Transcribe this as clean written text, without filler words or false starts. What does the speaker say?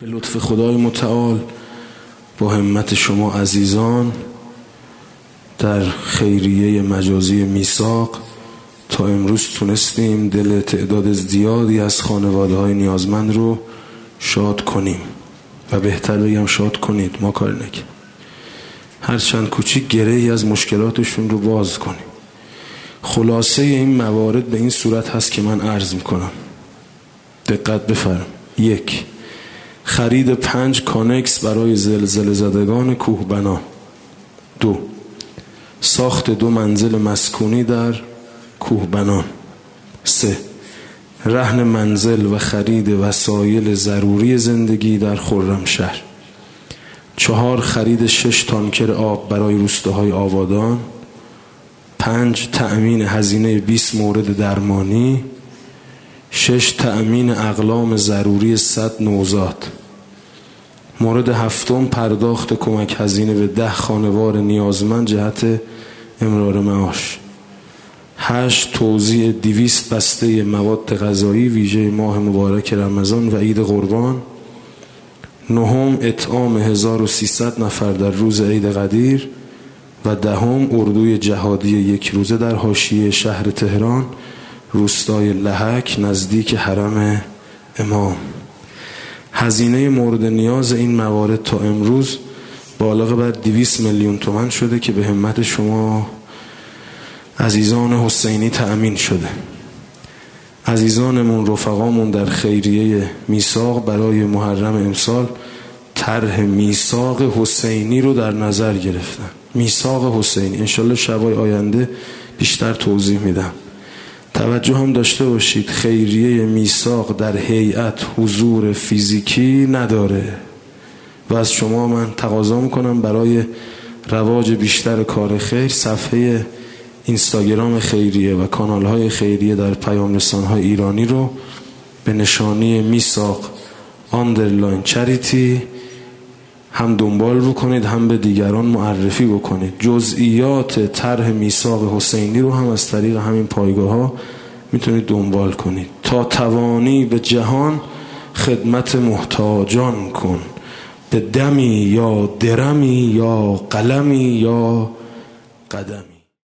به لطف خدای متعال با همت شما عزیزان در خیریه مجازی میثاق تا امروز تونستیم دل تعداد زیادی از خانواده‌های نیازمند رو شاد کنیم و بهتر بگم شاد کنید، ما کار نکنیم، هر چند کوچیک گره‌ای از مشکلاتشون رو باز کنیم. خلاصه این موارد به این صورت هست که من عرض میکنم، دقت بفرم. 1. خرید 5 کانکس برای زلزله زدگان کوهبنا. 2. ساخت 2 منزل مسکونی در کوهبنان. 3. رهن منزل و خرید وسایل ضروری زندگی در خرمشهر. 4. خرید 6 تانکر آب برای روستاهای آبادان. 5. تأمین هزینه 20 مورد درمانی. 6. تأمین اقلام ضروری 100 نوزاد. مورد 7. پرداخت کمک هزینه به 10 خانوار نیازمند جهت امرار معاش. 8. توزیع 200 بسته مواد غذایی ویژه ماه مبارک رمضان و عید قربان. 9. اطعام 1300 نفر در روز عید قدیر. و 10. اردوی جهادی 1 روزه در حاشیه شهر تهران، روستای لحک نزدیک حرم امام. هزینه مورد نیاز این موارد تا امروز بالغ بر 200 میلیون تومان شده که به همت شما عزیزان حسینی تأمین شده. عزیزانمون، رفقامون در خیریه میثاق برای محرم امسال طرح میثاق حسینی رو در نظر گرفتن. میثاق حسینی انشالله شبای آینده بیشتر توضیح میدم. توجه هم داشته باشید خیریه میثاق در هیئت حضور فیزیکی نداره و از شما من تقاضا میکنم برای رواج بیشتر کار خیر صفحه اینستاگرام خیریه و کانال‌های خیریه در پیام رسان‌های ایرانی رو به نشانی میثاق _ هم دنبال بکنید، هم به دیگران معرفی بکنید. جزئیات طرح میثاق حسینی رو هم از طریق همین پایگاه‌ها میتونید دنبال کنید. تا توانی به جهان خدمت محتاجان کن، به دمی یا درمی یا قلمی یا قدمی.